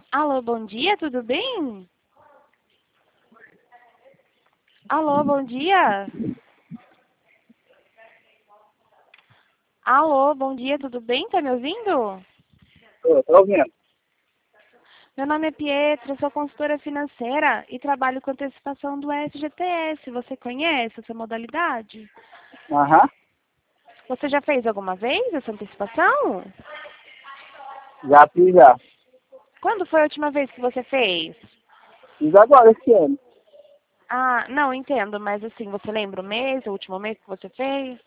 Alô, bom dia, tudo bem? Alô, bom dia. Alô, bom dia, tudo bem? Tá me ouvindo? Tô ouvindo. Meu nome é Pietra, sou consultora financeira e trabalho com antecipação do FGTS. Você conhece essa modalidade? Aham. Você já fez alguma vez essa antecipação? Já fiz já. Quando foi a última vez que você fez? Fiz agora esse ano. Ah, não, entendo, mas assim, você lembra o mês, o último mês que você fez?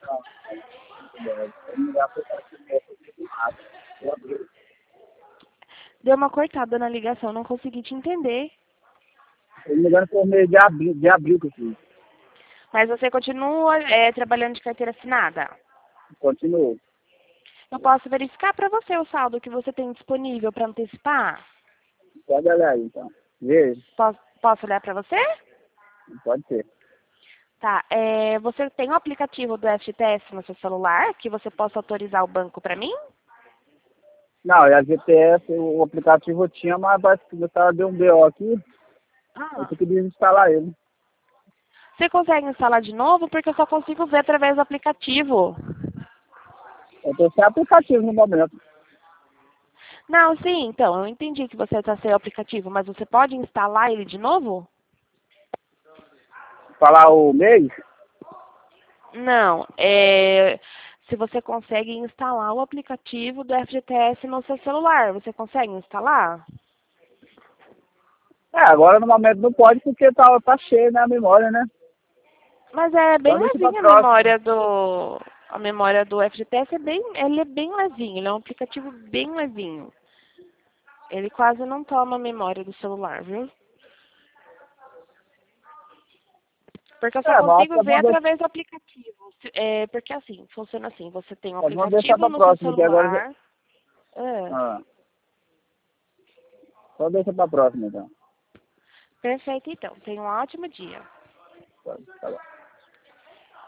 Deu uma cortada na ligação, não consegui te entender. Se não me engano, foi o mês de abril que eu fiz. Mas você continua trabalhando de carteira assinada? Continuou. Eu posso verificar para você o saldo que você tem disponível para antecipar? Pode olhar aí, então. Veja. Posso olhar para você? Pode ser. Tá. Você tem o aplicativo do FGTS no seu celular que você possa autorizar o banco para mim? Não, e a GTS, o aplicativo eu tinha, mas parece que o cara deu um BO aqui. Eu Ah. tenho que desinstalar ele. Você consegue instalar de novo? Porque eu só consigo ver através do aplicativo. Eu tô sem aplicativo no momento. Não, sim, então, eu entendi que você está sem o aplicativo, mas você pode instalar ele de novo? Falar o mês? Não, se você consegue instalar o aplicativo do FGTS no seu celular, você consegue instalar? Agora no momento não pode porque tá cheio, né, a memória, né? Mas é bem Então deixa pra levinha próxima. a memória do FGTS ele é bem levinho, ele é um aplicativo bem levinho. Ele quase não toma memória do celular, viu? Porque eu só Mas consigo ver através do aplicativo. Porque assim, funciona assim, você tem um vamos deixar aplicativo pra no seu próxima, que agora já... celular. É, Ah, só deixa pra próxima, então. perfeito então. Tenha um ótimo dia. Tá bom.